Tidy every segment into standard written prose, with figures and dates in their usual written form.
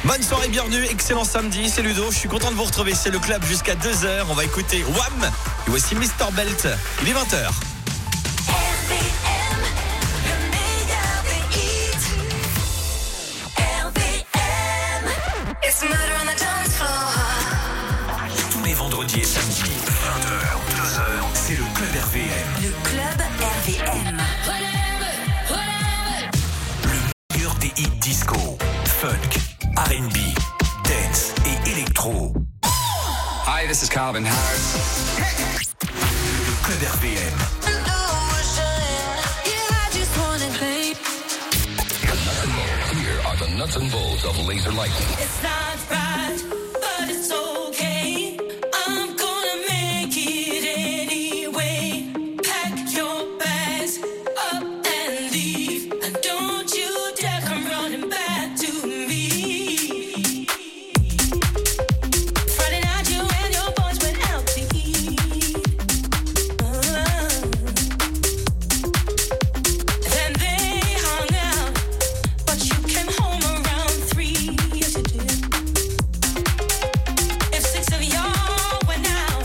Bonne soirée, bienvenue, excellent samedi, c'est Ludo, je suis content de vous retrouver, c'est le club jusqu'à 2h, on va écouter Wham et voici Mr Belt, il est 20h. Tous les vendredis et samedis, 20h, 2h, c'est le club RVM. Le club RVM. Le meilleur des hits disco, funk, R&B, dance et électro. Hi, this is Calvin Harris. Le club RVM. Here are the nuts and bolts of Laser Lightning. It's not right, but it's okay. I'm gonna make it anyway. Pack your bags up and leave. And don't you dare come running back to me. Friday night, you and your boys went out to eat. Then they hung out, but you came home around 3. Yes, you did. If 6 of y'all went out,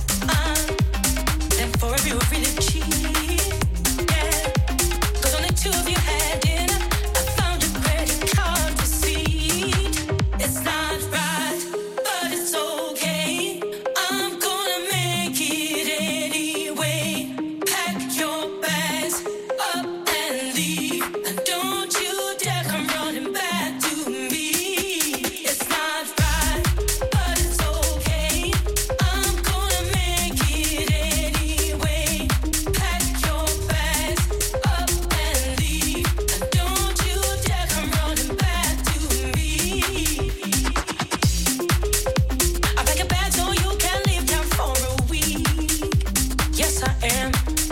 then 4 of you were really cheap. Yeah, 'cause only 2 of you had dinner. I found a credit card receipt. It's not right, but it's okay. I'm gonna make it anyway. Pack your bags up and leave. And don't you dare come running back to me. It's not right, but it's okay. I'm gonna make it anyway. Pack your bags up and leave. And don't you dare come running back to me. I pack a bag so you can leave town for a week. Yes, I am.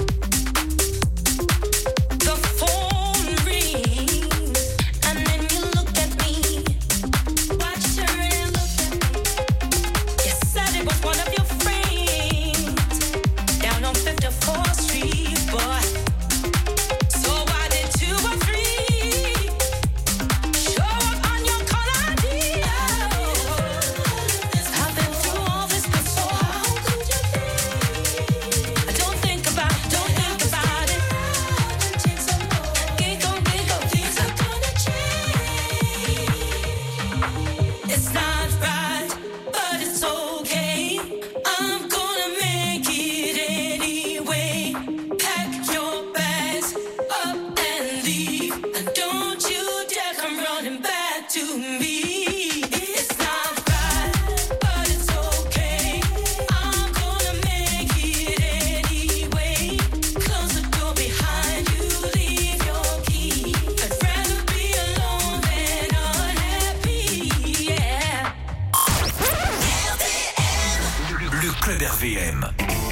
The phone rings, and then you look at me. Watch her and look at me. You said it was one of your friends down on 54th Street, boy. So why did 2 or 3 show up on your call ID? I've been through all this before. How could you be? Don't think about it. Giggle, things are gonna change. It's not right, but it's okay. I'm gonna make it anyway. Pack your bags up and leave. And don't you dare come running back to me. It's not right, but it's okay. I'm gonna make it anyway. Close the door behind you, leave your key. I'd rather be alone than unhappy, yeah. Le club RVM.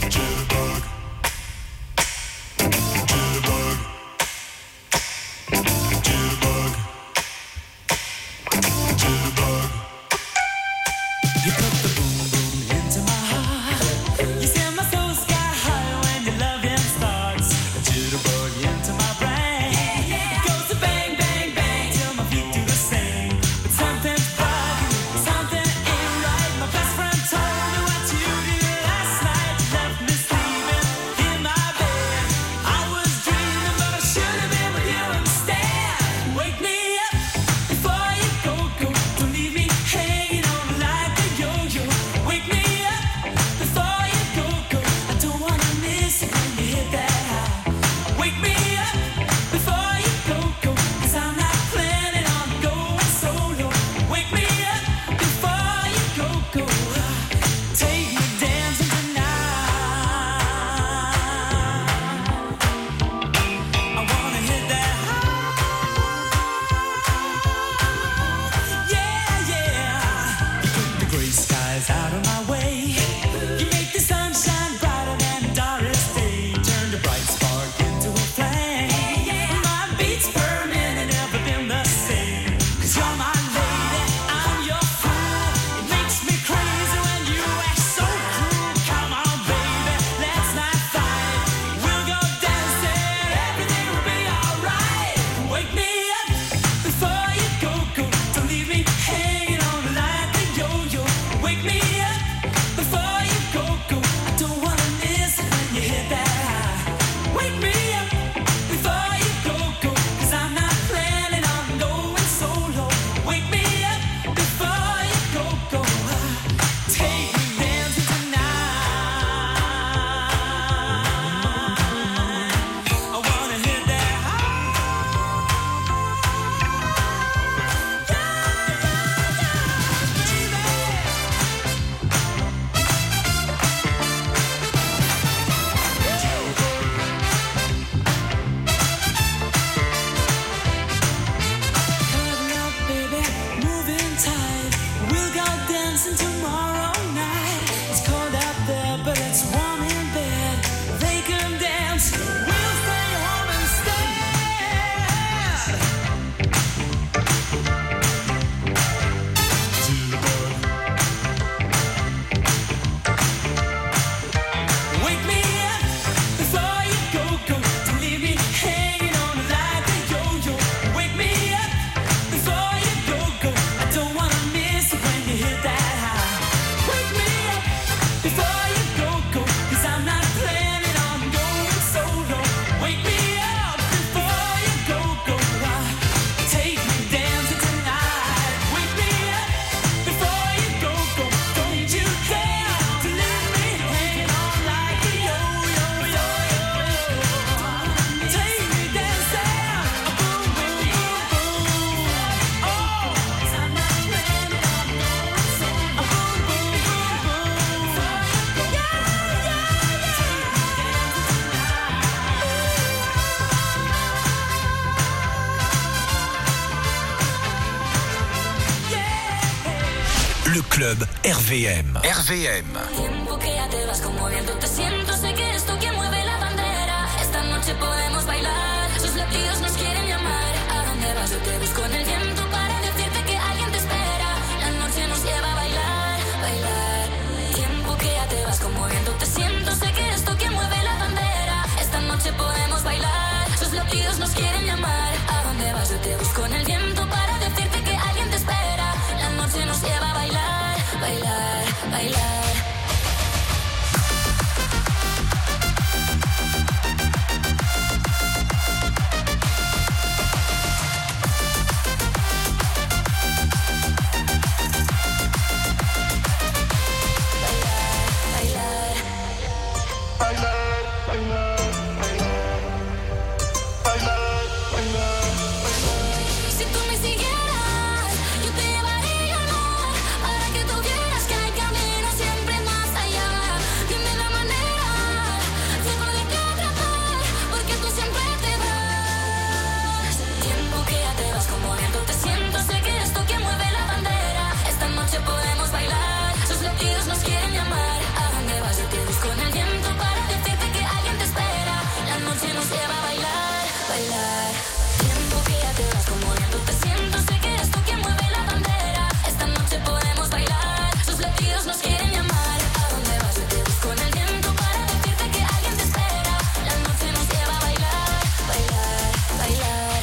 You put the boom boom into my heart. You send my soul sky high when your loving starts. A jitterbug into my brain. It goes to bang bang bang till my feet do the same. But something's bugging, something ain't right. My best friend told me what you did last night. You left me sleeping in my bed. I was dreaming, but I should have been with you instead. Wake me up before you go. Don't leave me hanging on like a yo-yo. Wake me up before you go. I don't wanna miss it when you hit that high. Wake me up before you go. 'Cause I'm not planning on going solo. Wake me up before you go. Take me dancing tonight. I wanna hit that high. club RVM. RVM. Tiempo que ya te vas como viento te siento, sé que eres tú quien mueve la bandera. Esta noche podemos bailar, sus latidos nos quieren llamar. ¿A dónde vas? Yo te busco en el viento para decirte que alguien te espera. La noche nos lleva a bailar, bailar. Tiempo que ya te vas como viento te siento, sé que eres tú quien mueve la bandera. Esta noche podemos bailar, sus latidos nos quieren llamar. ¿A dónde vas? Yo te busco en el viento para decirte que alguien te espera. La noche nos lleva a bailar, bailar, bailar. Si tú me siguieras, yo te llevaría al mar, para que tú vieras que hay camino siempre más allá. Dime la manera, sé poderte atrapar, porque tú siempre te vas. Tiempo que ya te vas como viento te siento, sé que eres tú quien mueve la bandera. Esta noche podemos bailar, sus latidos nos quieren llamar. ¿A dónde vas? Yo te busco en el viento para decirte que alguien te espera. La noche nos lleva a bailar, bailar. Tiempo que ya te vas como viento te siento, sé que eres tú quien mueve la bandera. Esta noche podemos bailar, sus latidos nos quieren llamar. ¿A dónde vas? Yo te busco en el viento para decirte que alguien te espera. La noche nos lleva a bailar, bailar, bailar.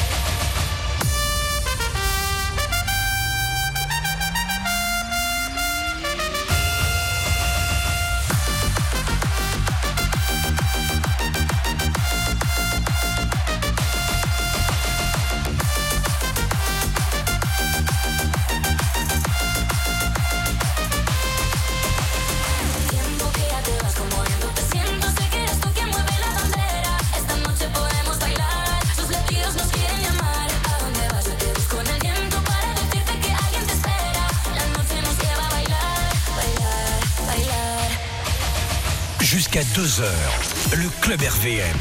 Tiempo que ya te vas como viento te siento, sé que eres tú quien mueve la bandera. Esta noche podemos bailar, sus latidos nos quieren llamar. ¿A dónde vas? Yo te busco en el viento para decirte que alguien te espera. La noche nos lleva a bailar, bailar, bailar. Jusqu'à 2h, le club RVM.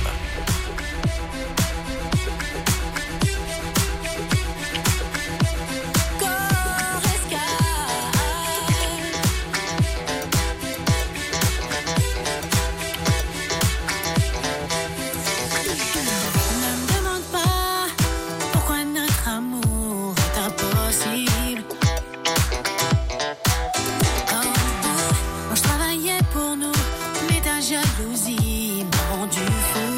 Ne me demande pas pourquoi notre amour est impossible. Oh, quand je travaillais pour nous, mais ta jalousie m'a rendu fou.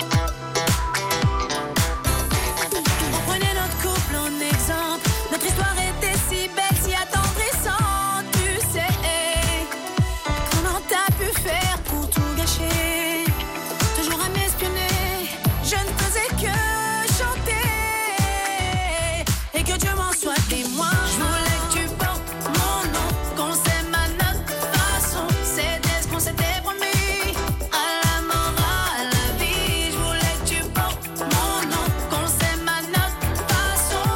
On prenait notre couple en exemple, notre histoire était si belle, si attendrissante, tu sais. Comment t'as pu faire pour tout gâcher? Toujours à m'espionner, je ne faisais que chanter. Et que Dieu m'en soit témoin. Je voulais que tu portes mon nom, qu'on s'aime à notre façon. C'était ce qu'on s'était promis, à la mort, à la vie. Je voulais que tu portes mon nom, qu'on s'aime à notre façon.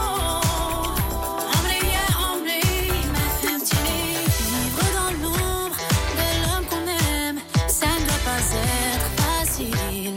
Emblée, m'a fait un petit lit. Vivre dans l'ombre de l'homme qu'on aime, ça ne doit pas être facile.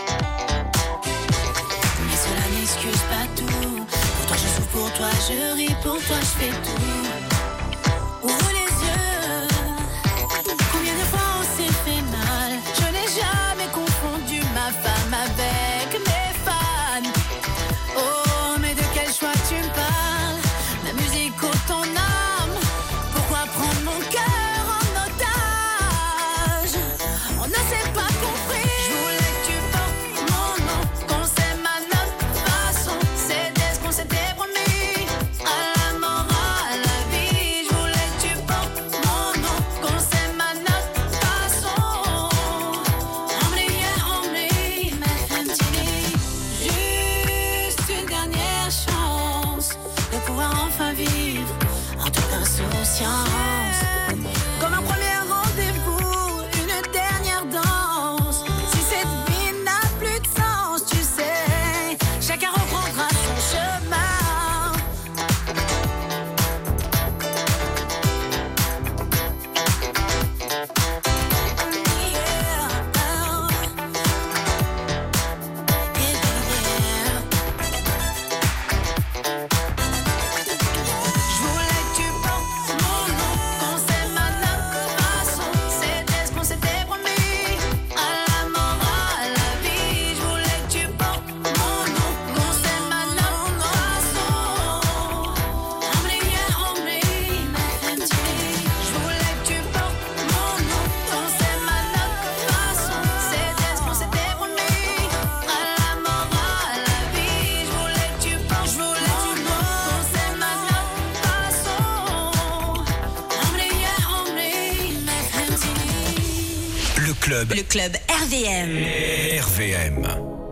Mais cela n'excuse pas tout. Pour toi je souffre, pour toi je ris, pour toi je fais tout. Ouvre les yeux. Combien de fois on s'est fait mal? Je n'ai jamais confondu ma femme avec mes fans. Oh, mais de quel choix tu me parles? La musique ou ton âme? Pourquoi prendre mon cœur en otage? On ne s'est pas compris. Je voulais que tu portes mon nom, qu'on s'aime à notre façon. C'était ce qu'on s'était promis, à la mort, à la vie. Je voulais que tu portes mon nom, qu'on s'aime à notre façon. Emblée, m'a fait un petit lit. Juste une dernière chance de pouvoir enfin vivre en toute insouciance. Comme un premier rendez-vous, une dernière danse. Si cette vie n'a plus de sens, tu sais, chacun reprendra son chemin. Je voulais que tu portes mon club. Le club RVM. RVM.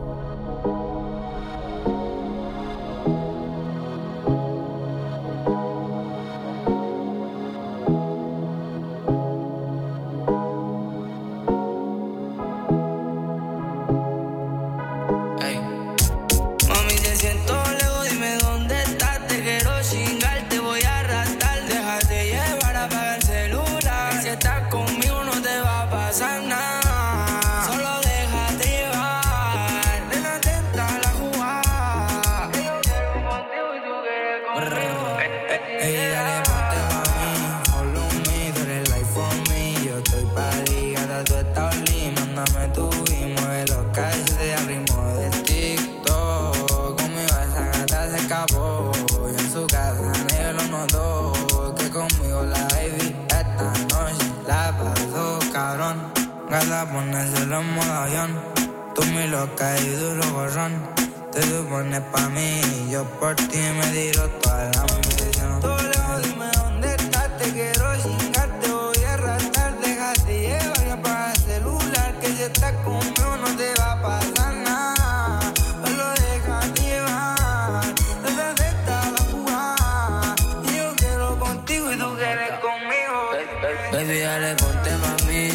Ponérselo en modo avión. Tú mi loca y duro gorrón. Te supones pa' mí y yo por ti me tiro toda la ambición. Toledo, dime dónde estás, te quiero chingar, te voy a arrastrar. Déjate llevar y apaga el celular, que si estás conmigo no te va a pasar nada. Solo déjate llevar, no te acepta la jugada. Y yo quiero contigo y tú quieres conmigo. Baby, dale, ponte pa' mí.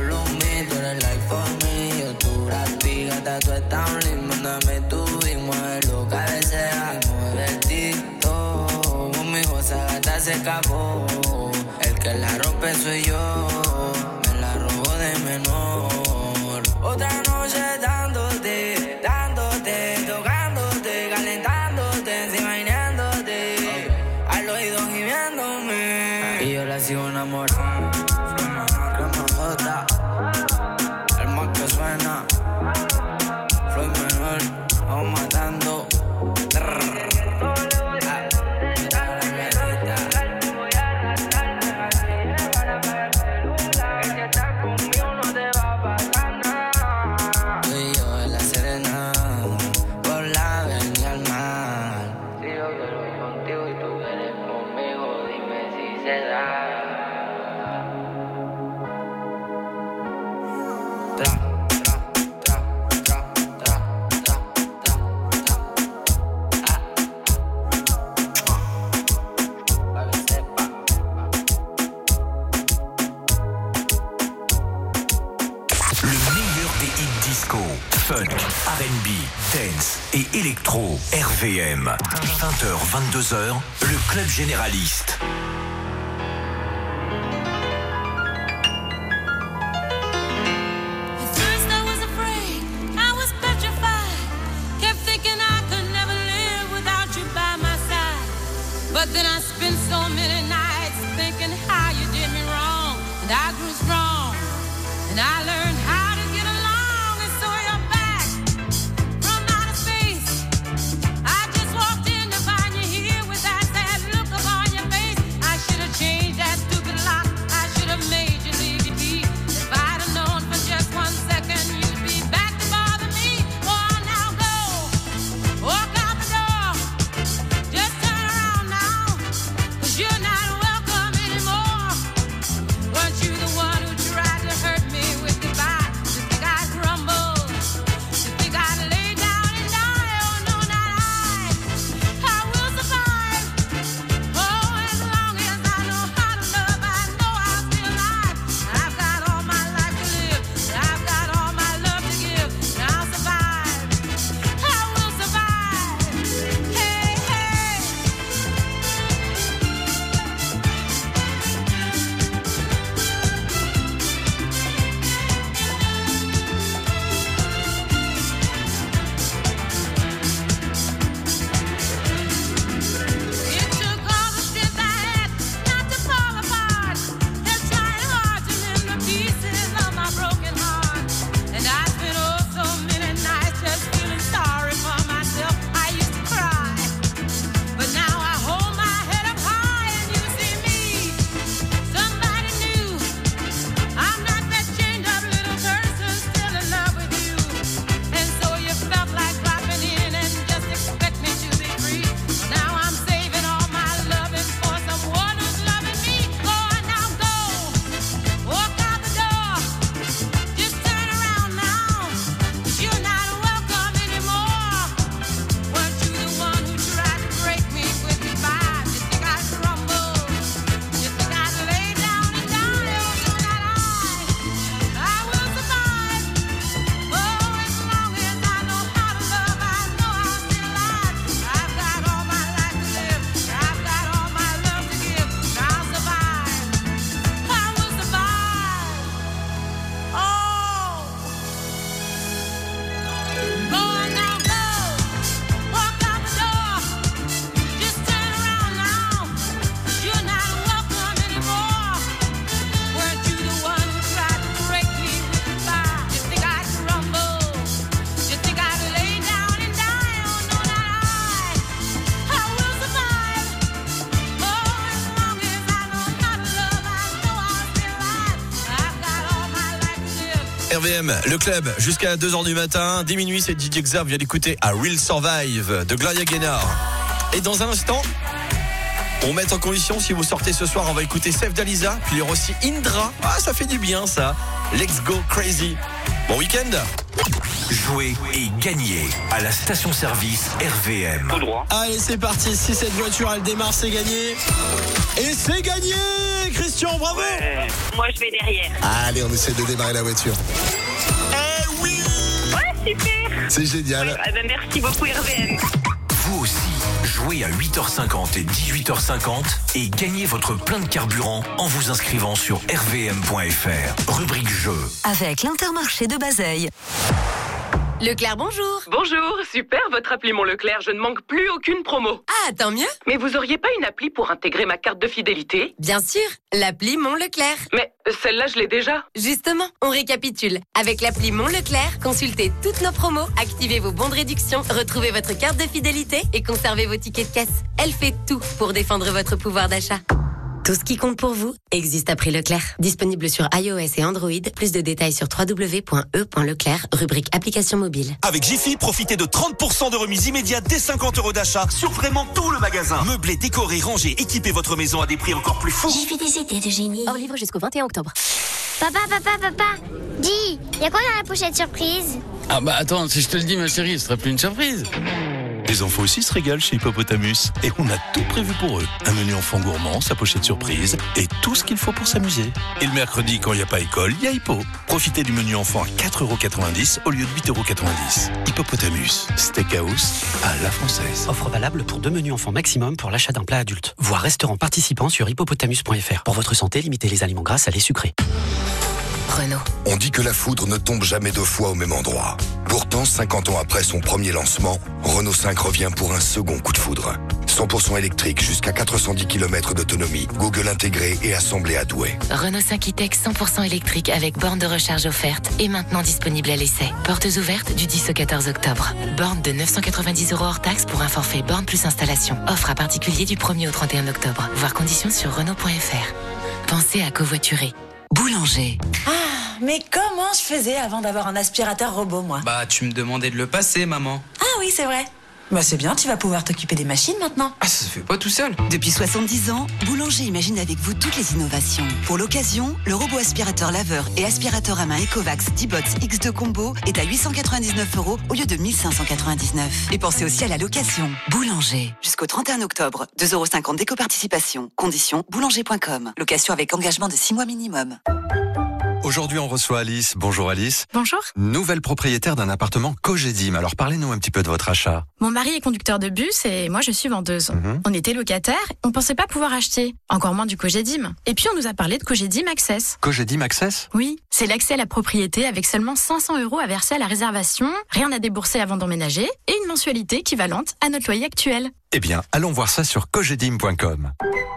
Tú estás lindo, mándame tu y mueve lo que desea. Mueve el TikTok, conmigo esa gata se escapó. El que la rompe soy yo, me la robó de menor. Otra noche dándote, tocándote, calentándote, encima imaginándote, al oído gimiéndome. Y yo la sigo enamorando, suena cremosota, el más que suena. Soy menor, vamos matando. Tú y yo en la Serena, por la avenida al mar. Si yo quiero ir contigo y tú quieres conmigo, dime si se da. Funk, R&B, dance et électro. RVM. 20h, 22h, le club généraliste. But then I spent so many nights thinking how you did me wrong. And I grew strong, and I learned how to get along. And so you're back from outer space. I just walked in to find you here with that sad look upon your face. I RVM, le club, jusqu'à 2h du matin. 10 minuit, c'est DJ Xav vient d'écouter A Real Survive de Gloria Gaynor. Et dans un instant, on met en condition, si vous sortez ce soir, on va écouter Sef Dalisa, puis il y aura aussi Indra. Ah, ça fait du bien ça. Let's go crazy. Bon week-end. Jouez et gagnez à la station-service RVM. Tout droit. Allez, c'est parti. Si cette voiture, elle démarre, c'est gagné. Et c'est gagné, Christian, bravo. Moi, je vais derrière. Allez, on essaie de démarrer la voiture. Eh oui. Ouais, super. C'est génial. Ouais, merci beaucoup, RVM. Vous aussi, jouez à 8h50 et 18h50 et gagnez votre plein de carburant en vous inscrivant sur rvm.fr. Rubrique jeu. Avec l'Intermarché de Bazeilles. Leclerc, bonjour. Bonjour, super votre appli Mon Leclerc, je ne manque plus aucune promo. Ah, tant mieux. Mais vous auriez pas une appli pour intégrer ma carte de fidélité? Bien sûr, l'appli Mon Leclerc. Mais celle-là, je l'ai déjà. Justement, on récapitule. Avec l'appli Mon Leclerc, consultez toutes nos promos, activez vos bons de réduction, retrouvez votre carte de fidélité et conservez vos tickets de caisse. Elle fait tout pour défendre votre pouvoir d'achat. Tout ce qui compte pour vous existe à prix Leclerc. Disponible sur iOS et Android. Plus de détails sur www.e.leclerc, rubrique application mobile. Avec Jiffy, profitez de 30% de remise immédiate dès 50 € d'achat sur vraiment tout le magasin. Meublé, décoré, rangé, équipez votre maison à des prix encore plus fous. J'ai fait des idées de génie. Hors livre jusqu'au 21 octobre. Papa, dis, y a quoi dans la pochette surprise? Ah bah attends, si je te le dis ma chérie, ce serait plus une surprise. Les enfants aussi se régalent chez Hippopotamus. Et on a tout prévu pour eux. Un menu enfant gourmand, sa pochette surprise et tout ce qu'il faut pour s'amuser. Et le mercredi, quand il n'y a pas école, il y a Hippo. Profitez du menu enfant à 4,90 € au lieu de 8,90 €. Hippopotamus, steakhouse à la française. Offre valable pour 2 menus enfants maximum pour l'achat d'un plat adulte. Voir restaurant participant sur hippopotamus.fr. Pour votre santé, limitez les aliments gras, salés, sucrés. Renault. On dit que la foudre ne tombe jamais 2 fois au même endroit. Pourtant, 50 ans après son premier lancement, Renault 5 revient pour un second coup de foudre. 100% électrique, jusqu'à 410 km d'autonomie, Google intégré et assemblé à Douai. Renault 5 e-Tech 100% électrique avec borne de recharge offerte et maintenant disponible à l'essai. Portes ouvertes du 10 au 14 octobre. Borne de 990 € hors taxe pour un forfait borne plus installation. Offre à particulier du 1er au 31 octobre. Voir conditions sur Renault.fr. Pensez à covoiturer. Boulanger. Ah, mais comment je faisais avant d'avoir un aspirateur robot, moi? Bah, tu me demandais de le passer, maman. Ah oui, c'est vrai. Bah c'est bien, tu vas pouvoir t'occuper des machines maintenant. Ah, ça se fait pas tout seul. Depuis 70 ans, Boulanger imagine avec vous toutes les innovations. Pour l'occasion, le robot aspirateur laveur et aspirateur à main Ecovacs D-Bots X2 Combo est à 899 € au lieu de 1599. Et pensez aussi à la location. Boulanger. Jusqu'au 31 octobre, 2,50 € d'éco-participation. Conditions boulanger.com. Location avec engagement de 6 mois minimum. Aujourd'hui, on reçoit Alice. Bonjour Alice. Bonjour. Nouvelle propriétaire d'un appartement Cogedim. Alors parlez-nous un petit peu de votre achat. Mon mari est conducteur de bus et moi je suis vendeuse. On était locataires, on pensait pas pouvoir acheter, encore moins du Cogedim. Et puis on nous a parlé de Cogedim Access. Cogedim Access ? Oui, c'est l'accès à la propriété avec seulement 500 € à verser à la réservation, rien à débourser avant d'emménager et une mensualité équivalente à notre loyer actuel. Eh bien, allons voir ça sur cogedim.com.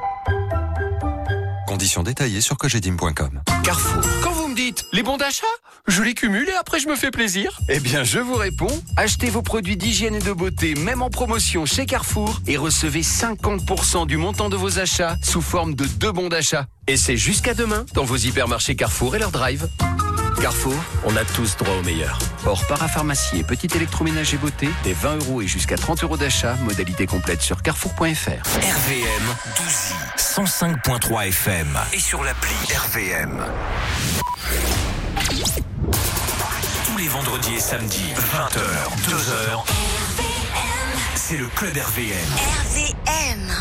Conditions détaillées sur cogedim.com. Carrefour. Quand vous me dites les bons d'achat, je les cumule et après je me fais plaisir. Eh bien, je vous réponds, achetez vos produits d'hygiène et de beauté, même en promotion chez Carrefour, et recevez 50% du montant de vos achats sous forme de 2 bons d'achat. Et c'est jusqu'à demain dans vos hypermarchés Carrefour et leur drive. Carrefour, on a tous droit au meilleur. Hors parapharmacie et petit électroménager beauté, des 20 € et jusqu'à 30 € d'achat, modalité complète sur carrefour.fr. RVM 12i, 105.3 FM et sur l'appli RVM. Tous les vendredis et samedis, 20h, 2h, c'est le Club RVM. RVM.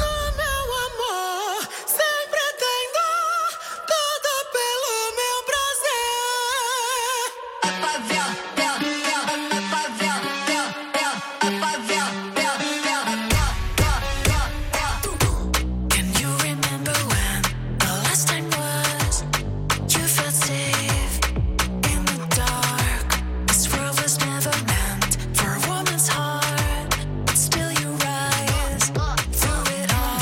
Still you rise through it all.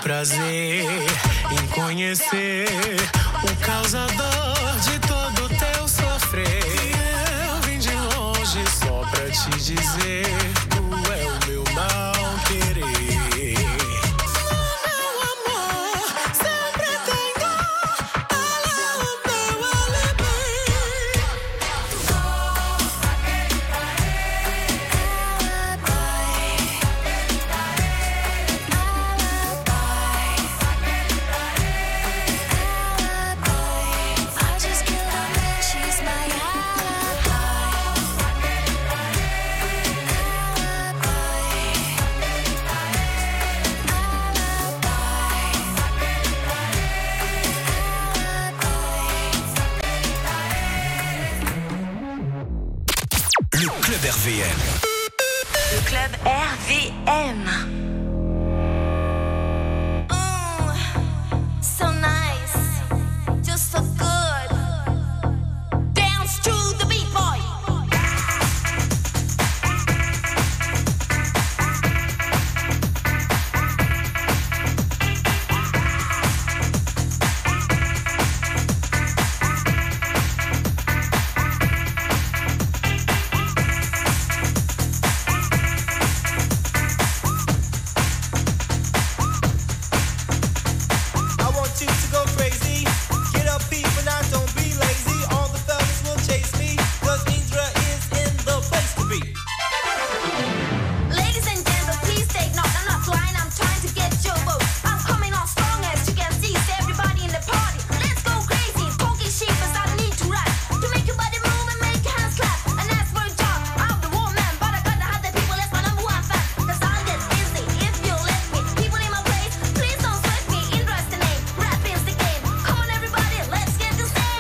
prazer em conhecer o causador de todo teu sofrer. Eu vim de longe só pra te dizer, tu é o meu não querer. Meu amor, sempre tenho ela é o meu alibi. I just killed her man, she's my Le Club RVM. Le Club RVM. So nice, just so good. Dance to the beat, boy. I want you to go crazy. Get up, people, now don't be lazy. All the fellas will chase me, 'cause Indra is in the place to be. Ladies and gentlemen, please take note. I'm not flying, I'm trying to get your vote. I'm coming on strong as you can see. So everybody in the party, let's go crazy. Talking sheep as I need to rap. To make your body move and make your hands clap. And ask for a job, I'm the woman. But I gotta have the people, that's my number one fan. 'Cause I'll get busy if you let me. People in my place, please don't sweat me. Indra's the name, rap is the game. Come on everybody, let's get this thing.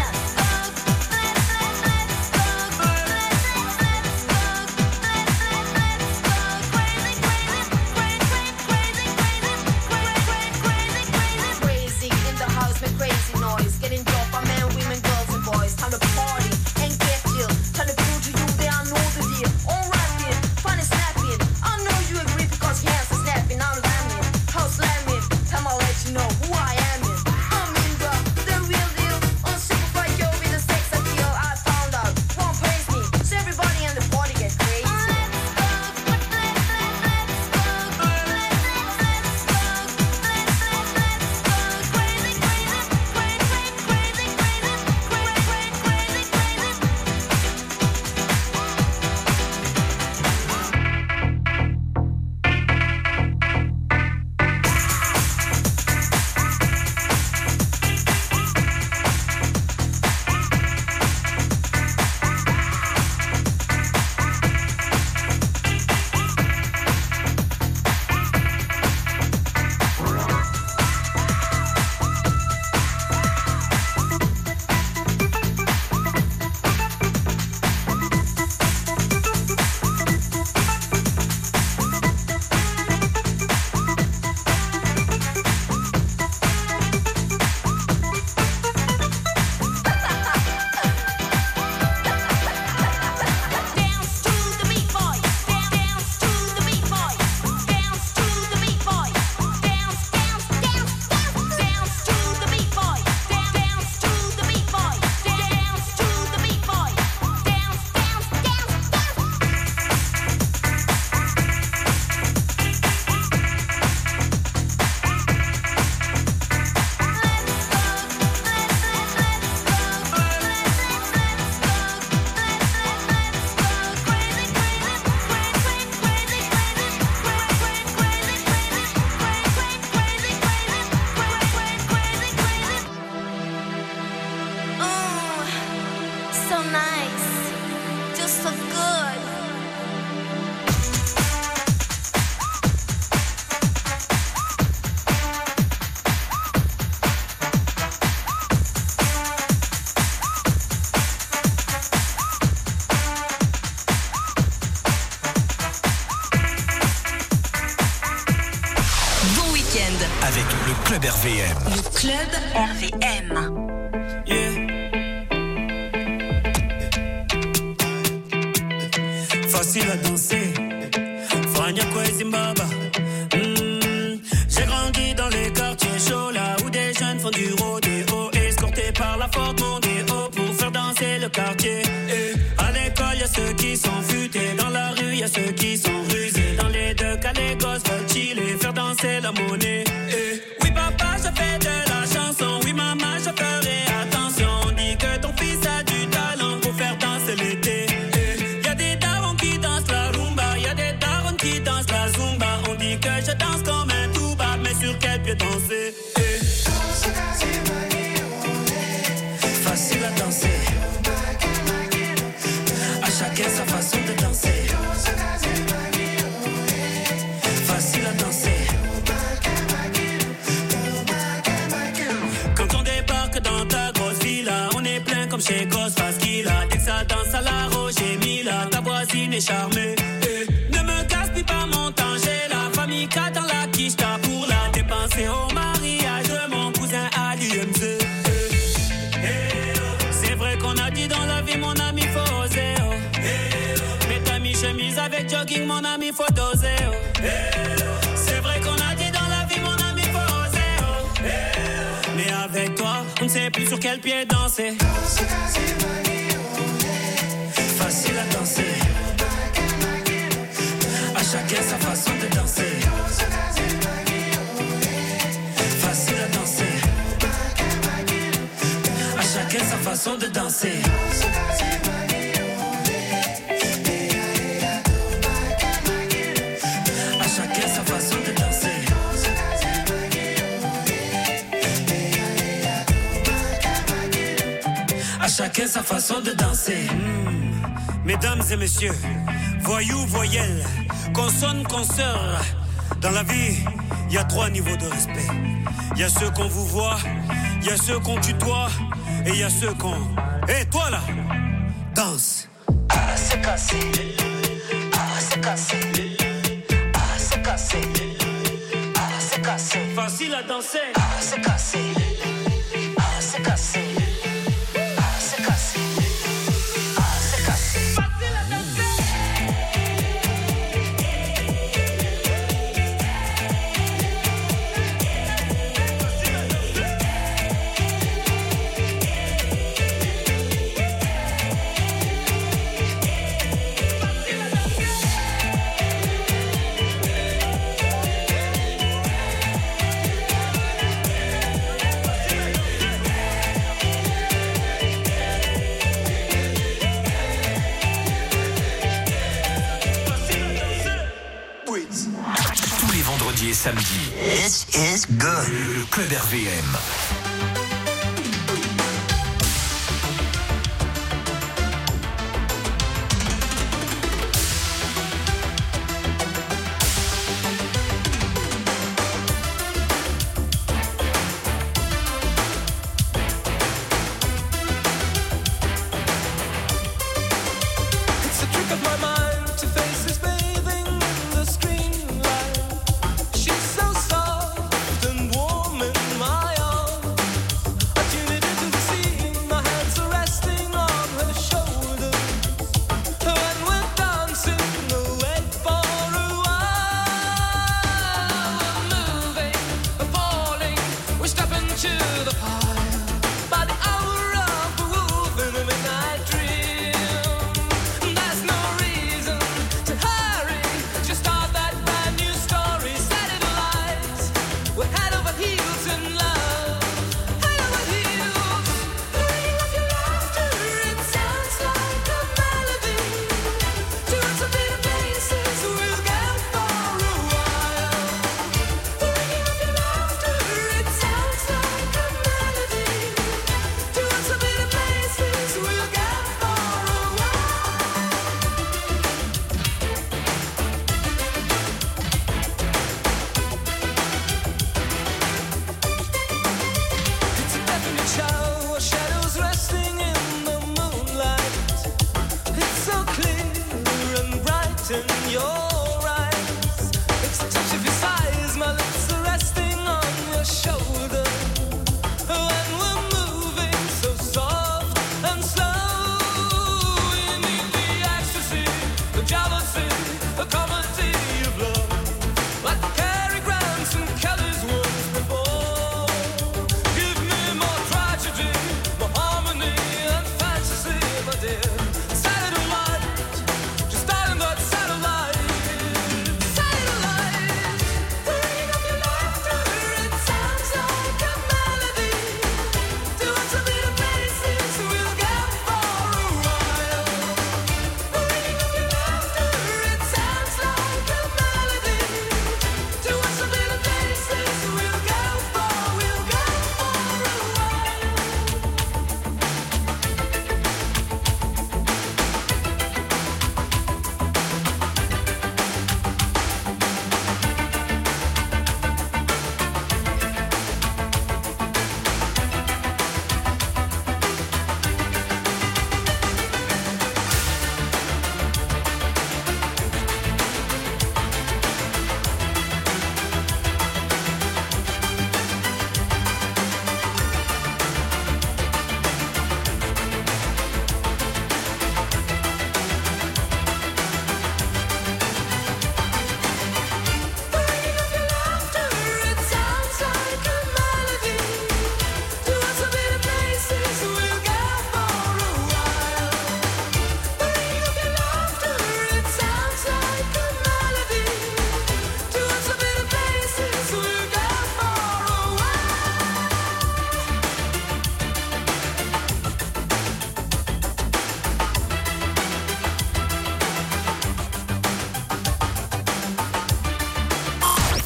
Crazy in the house, make crazy noise. Getting drunk by men, women, girls and boys. Time to party and get chill. Time to prove to you they are know the deal. On rapping, fun is snapping. I know you agree because your hands are snapping. I'm lamming, house slamming. Time I'll let you know who I am. I'm Indra, the real deal. On Superfly, yo, with the sex appeal. I found out, won't praise me. So everybody in the party get crazy. So nice, just so good. Bon week-end. Avec le Club RVM. Le Club RVM. Facile à danser, Fania Zimbabwe. J'ai grandi dans le quartier. Et à l'école, y'a ceux qui sont futés. Dans la rue, y'a ceux qui sont rusés. Dans les deux cas, les gosses veulent chiller, faire danser la monnaie. Et oui, papa, je fais de la chanson. Oui, maman, je ferai attention. On dit que ton fils a du talent pour faire danser l'été. Et y'a des darons qui dansent la rumba, y'a des darons qui dansent la zumba. On dit que je danse comme un tuba, mais sur quel pied danser? Facile à danser. À chacun sa façon de danser. Facile à danser. Quand on débarque dans ta grosse villa, on est plein comme chez Ghostface Killah. Dès que ça danse à la Roger Mila, ta voisine est charmée. Ne me gaspille pas mon temps, j'ai la famille K dans la quiche, t'as pour la dépenser au mariage de mon cousin à l'UMZ. C'est vrai qu'on a dit dans la vie, mon ami, faut oser. Oh. Mets ta mi-chemise avec jogging, mon ami, faut doser. Oh. C'est vrai qu'on a dit dans la vie, mon ami, faut oser. Oh. Mais avec toi, on ne sait plus sur quel pied danser. Facile à danser. À chacun sa façon de danser. Facile à danser. À chacun sa façon de danser. À chacun sa façon de danser. À chacun sa façon de danser. Mesdames et messieurs, voyous, voyelles, consonnes, consoeurs. Dans la vie, il y a 3 niveaux de respect. Il y a ceux qu'on vous voit, il y a ceux qu'on tutoie, et il y a ceux qu'on... Hé, toi là, danse. Ah, c'est cassé. Ah, c'est cassé. Ah, c'est cassé. Ah, c'est cassé. Facile à danser. Ah, c'est cassé. Ah, c'est cassé. Et samedi. This is good. Le Club RVM.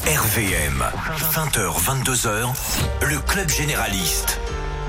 RVM, 20h, 22h, le club généraliste.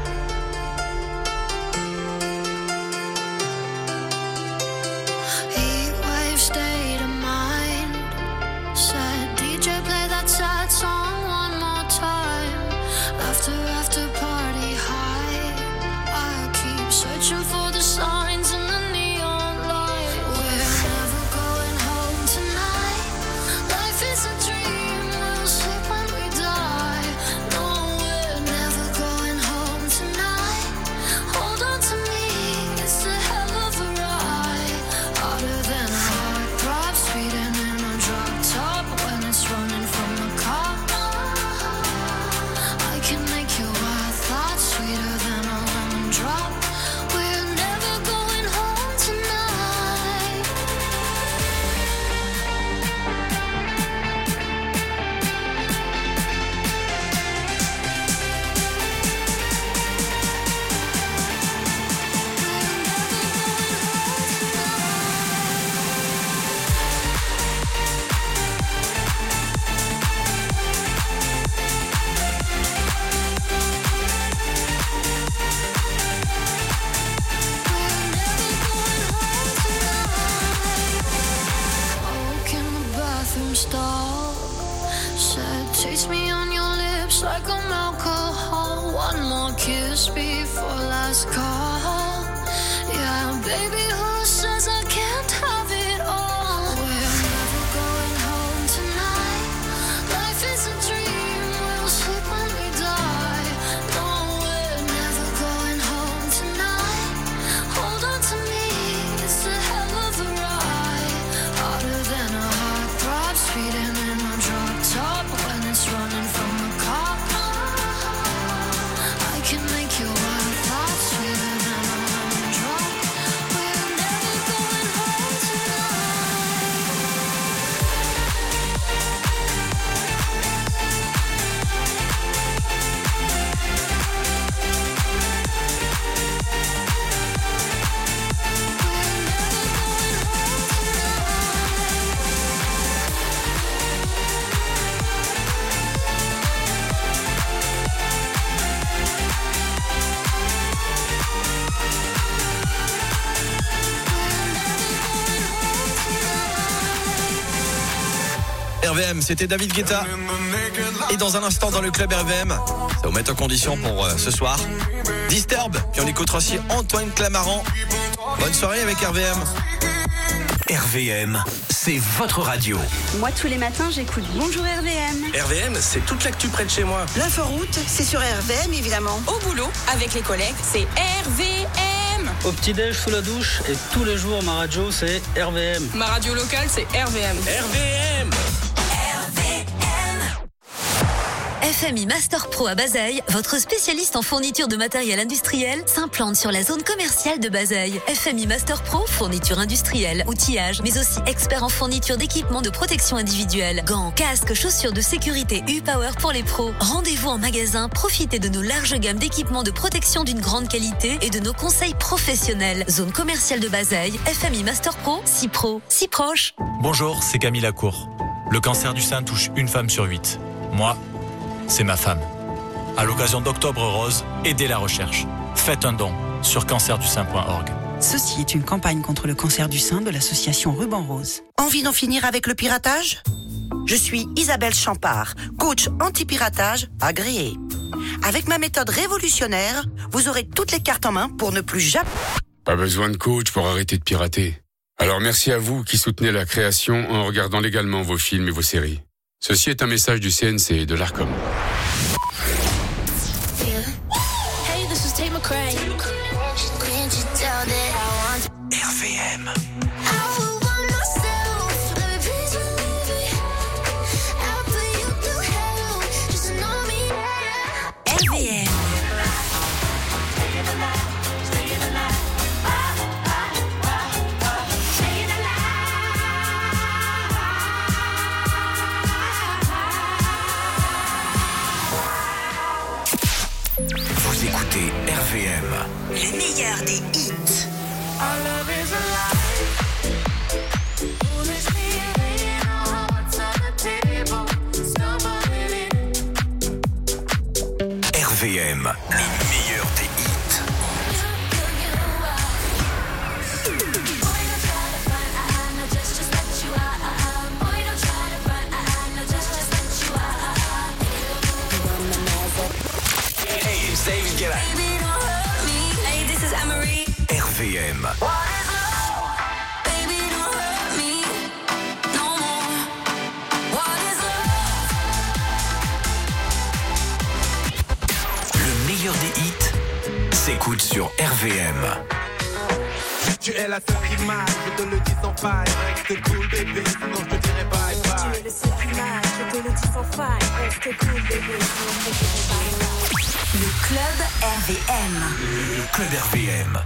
RVM, c'était David Guetta. Et dans un instant dans le club RVM, ça vous met en condition pour ce soir. Disturb, puis on écoutera aussi Antoine Clamaran. Bonne soirée avec RVM. RVM, c'est votre radio. Moi, tous les matins, j'écoute Bonjour RVM. RVM, c'est toute l'actu près de chez moi. L'inforoute, c'est sur RVM, évidemment. Au boulot, avec les collègues, c'est RVM. Au petit-déj, sous la douche, et tous les jours, ma radio, c'est RVM. Ma radio locale, c'est RVM. RVM. FMI Master Pro à Bazeilles, votre spécialiste en fourniture de matériel industriel, s'implante sur la zone commerciale de Bazeilles. FMI Master Pro, fourniture industrielle, outillage, mais aussi expert en fourniture d'équipements de protection individuelle, gants, casques, chaussures de sécurité U-Power pour les pros. Rendez-vous en magasin, profitez de nos larges gammes d'équipements de protection d'une grande qualité et de nos conseils professionnels. Zone commerciale de Bazeilles, FMI Master Pro, si pro, si proche. Bonjour, c'est Camille Lacour. Le cancer du sein touche une femme sur 8. Moi, c'est ma femme. À l'occasion d'Octobre Rose, aidez la recherche. Faites un don sur cancerdusein.org. Ceci est une campagne contre le cancer du sein de l'association Ruban Rose. Envie d'en finir avec le piratage ? Je suis Isabelle Champard, coach anti-piratage agréée. Avec ma méthode révolutionnaire, vous aurez toutes les cartes en main pour ne plus jamais... Pas besoin de coach pour arrêter de pirater. Alors merci à vous qui soutenez la création en regardant légalement vos films et vos séries. Ceci est un message du CNC et de l'ARCOM. Hey, this is Tate McRae. Can't you tell that I want RVM. Vous écoutez RVM. Le meilleur des hits. Foolish me, laying all hearts on the table. RVM, le meilleur des hits. Hey, it's David Guetta. Hey, this is Anne-Marie. RVM. Le meilleur des hits s'écoute sur RVM. Tu es la seule qui m'aille, je te le dis sans faille. Reste cool bébé, sinon je te dirai bye bye. Tu es le seul qui m'aille, je te le dis sans faille. Reste cool bébé, sinon je te dirai bye bye. Le club RVM. Le club RVM.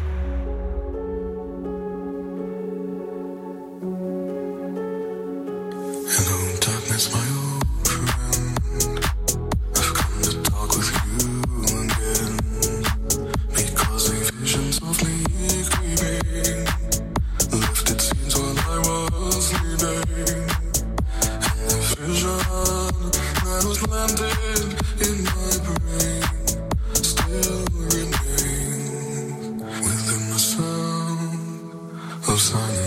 Hello, darkness, my old friend. I've come to talk with you again. Because a vision softly creeping left its scenes while I was sleeping. And the vision that was landed in my brain still remains within the sound of silence.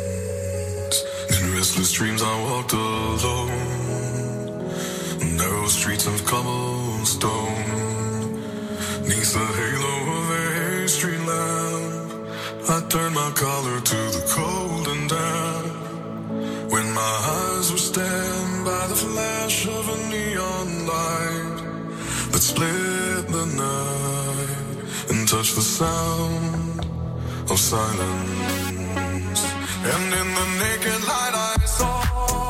In restless dreams I walked alone, narrow streets of cobblestone, neath the halo of a street lamp. I turned my collar to the cold and damp. When my eyes were stabbed by the flash of a neon light that split the night and touched the sound of silence. And in the naked light I saw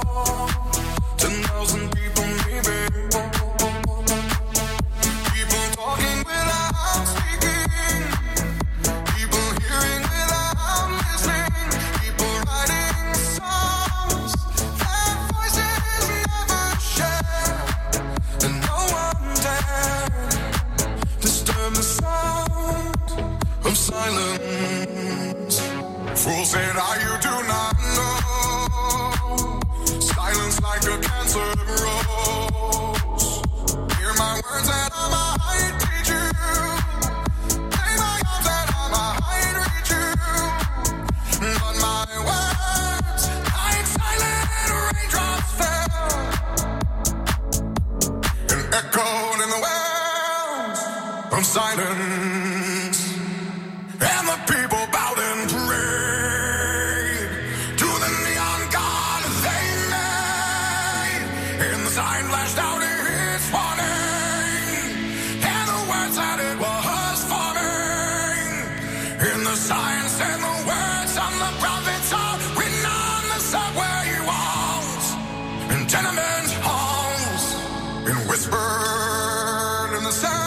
10,000 people maybe. People talking without speaking. People hearing without listening. People writing songs that voices never share. And no one dared disturb the sound of silence. Fools said, you do not know. Silence like a cancer grows. Hear my words that I might teach you. Play my arms that I might reach you. But my words, like silent raindrops fell and echoed in the wells of silence. And the people bowed and prayed to the neon god they made. And the sign flashed out its warning, and the words that it was forming. And the sign said the words on the prophets are written on the subway walls and tenement halls, and whispered in the sound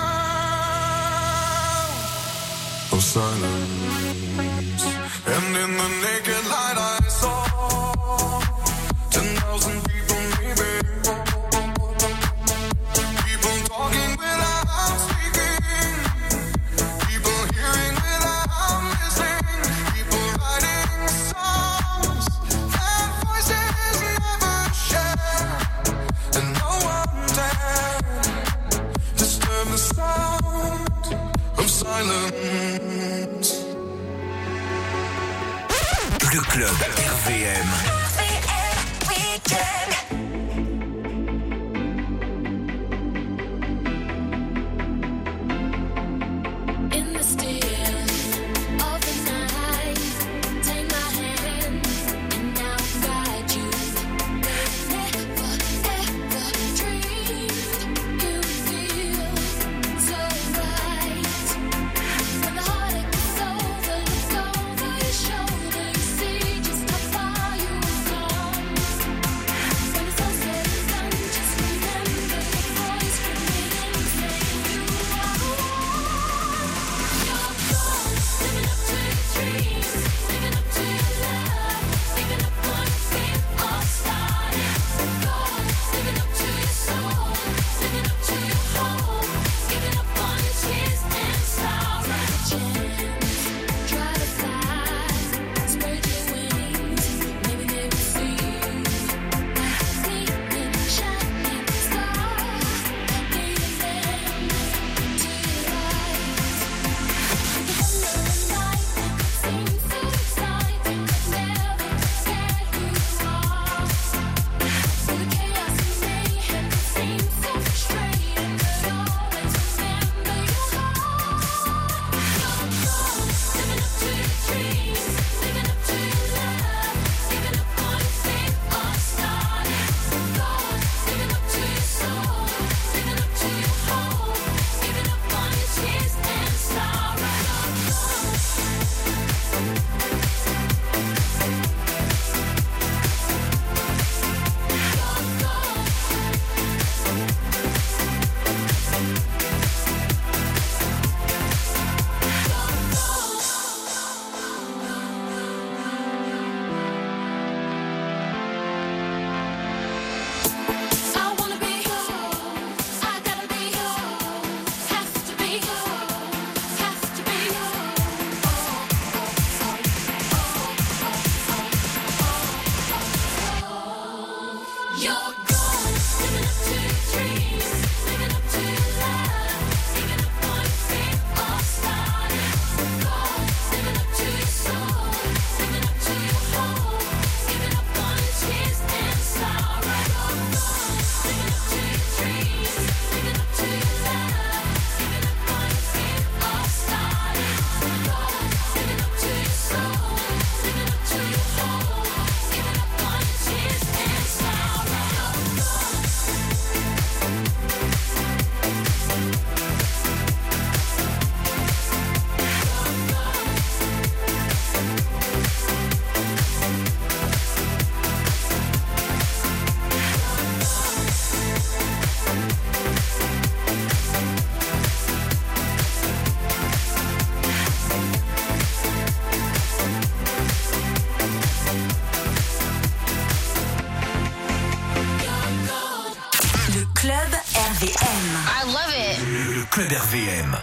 of silence. And in the naked light I saw 10,000 people maybe. People talking without speaking. People hearing without listening. People writing songs that voices never share. And no one dared disturb the sound of silence. Le club RVM. In the still of the night, take my hand and I'll guide you. Never, ever dreamed you feel so right. When the heartache is over, look over your shoulder, you see just how far you've Club RVM.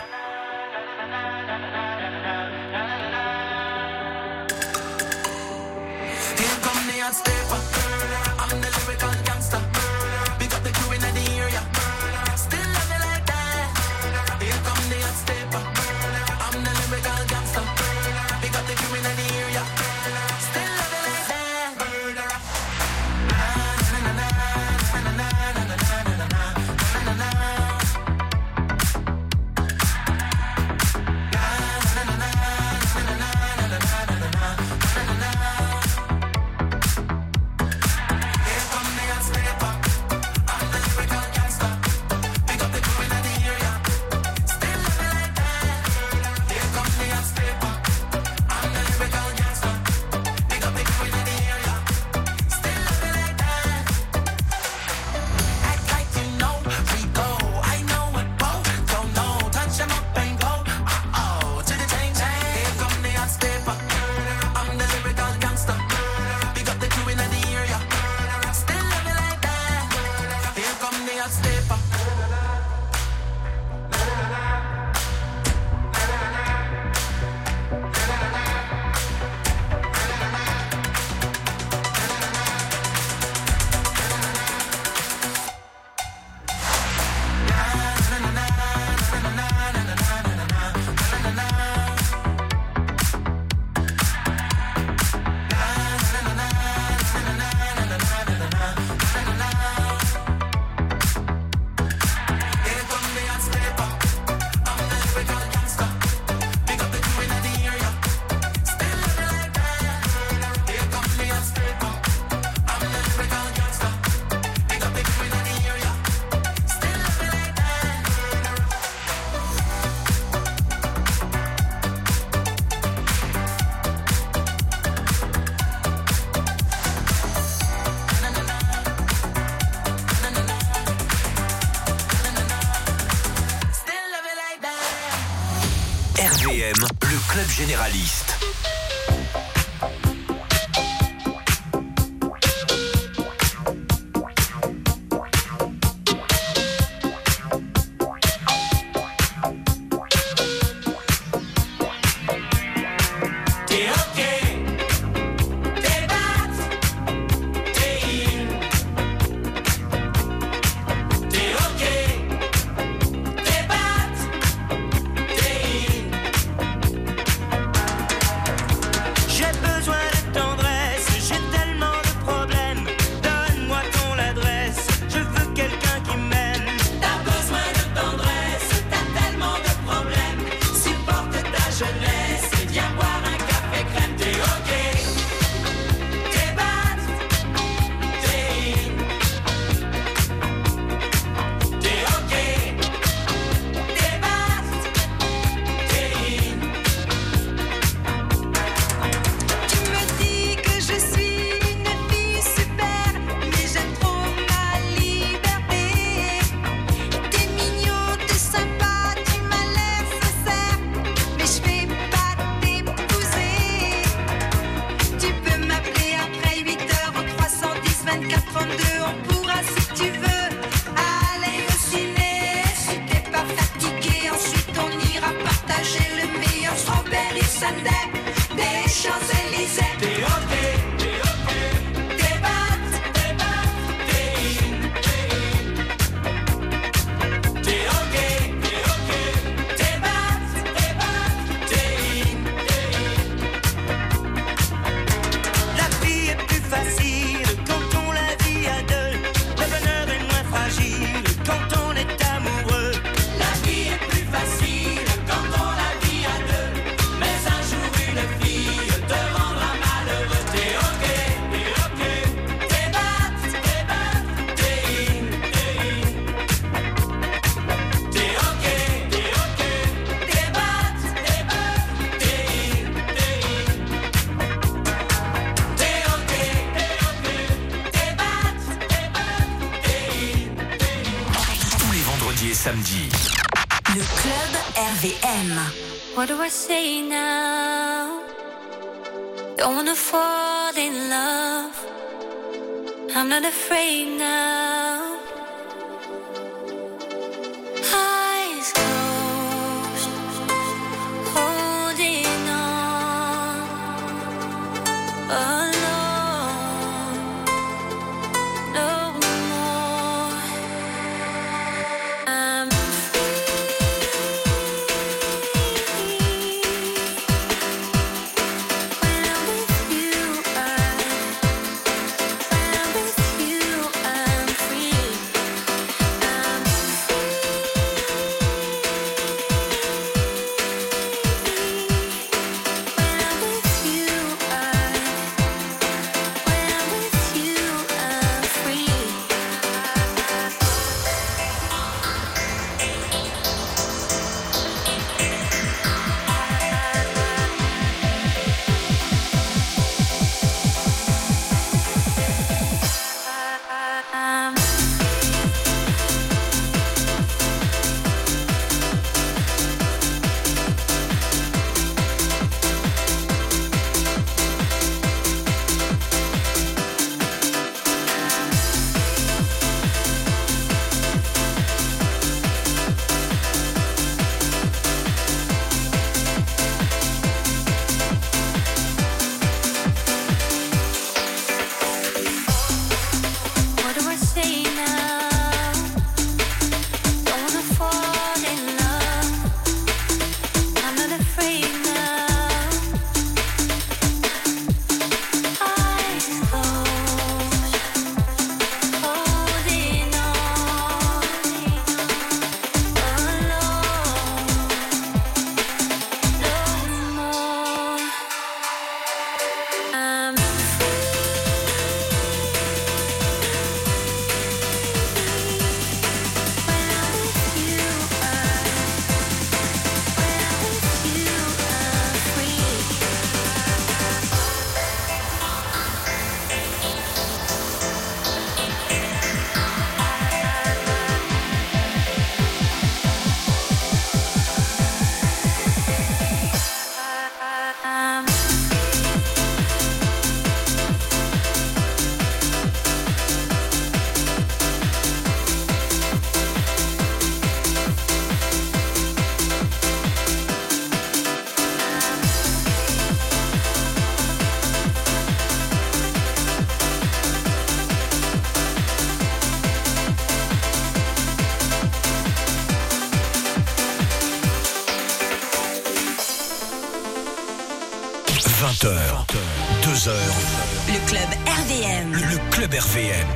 RVM, le club généraliste. samedi. Le club RVM. What do I say now? Don't wanna fall in love. I'm not afraid now. Eyes closed, holding on. Alone, no more. I'm Le club RVM. Le club RVM.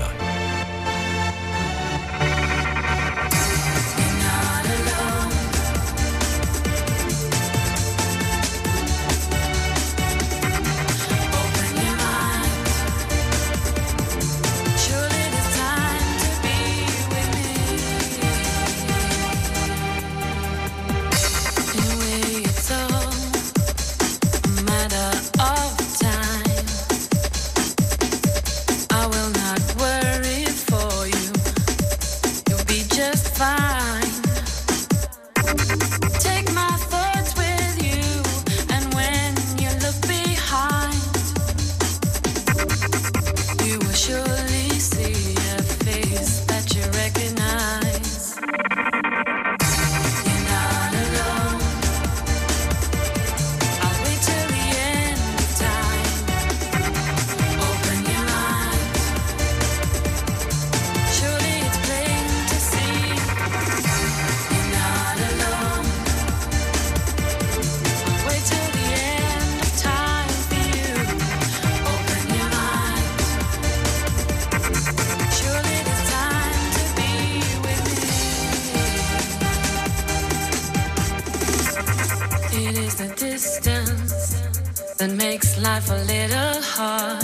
that makes life a little hard.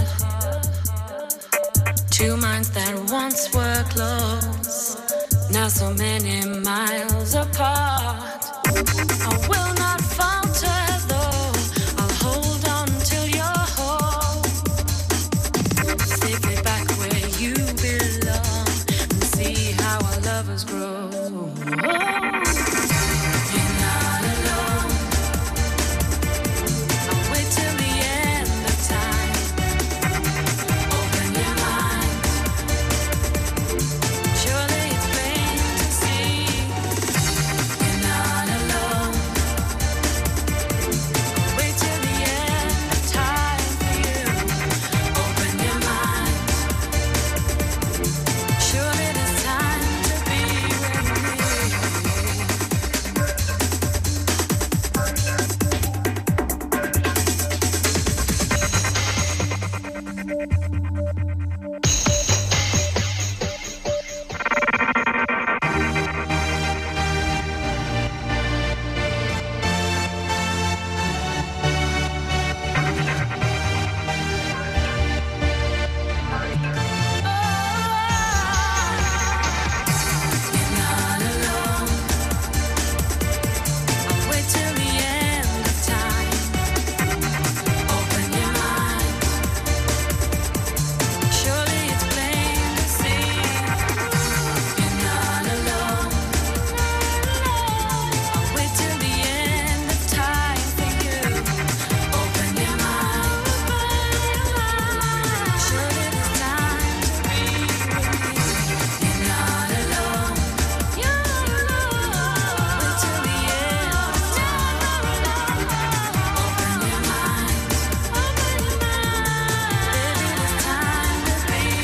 Two minds that once were close, now so many miles apart. I will not fall